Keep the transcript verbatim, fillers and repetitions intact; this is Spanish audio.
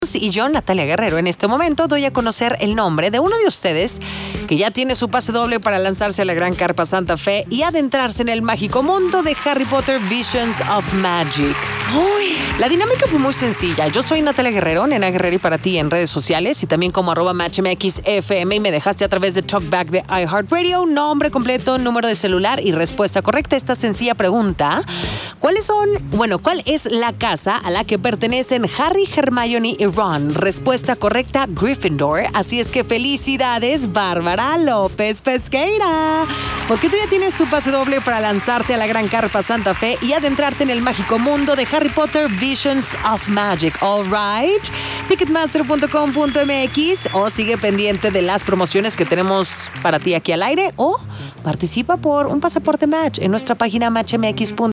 Y yo, Natalia Guerrero, en este momento doy a conocer el nombre de uno de ustedes que ya tiene su pase doble para lanzarse a la Gran Carpa Santa Fe y adentrarse en el mágico mundo de Harry Potter Visions of Magic. Uy, la dinámica fue muy sencilla. Yo soy Natalia Guerrero, Nena Guerrero, y para ti en redes sociales y también como arroba MatchMXFM, y me dejaste a través de Talkback de iHeartRadio, nombre completo, número de celular y respuesta correcta a esta sencilla pregunta. ¿Cuáles son, bueno, cuál es la casa a la que pertenecen Harry, Hermione y Ron? Respuesta correcta, Gryffindor. Así es que felicidades, Bárbara López Pesqueira, porque tú ya tienes tu pase doble para lanzarte a la Gran Carpa Santa Fe y adentrarte en el mágico mundo de Harry Potter Visions of Magic. All right. Ticketmaster punto com punto m x o sigue pendiente de las promociones que tenemos para ti aquí al aire o participa por un pasaporte Match en nuestra página match m x punto com.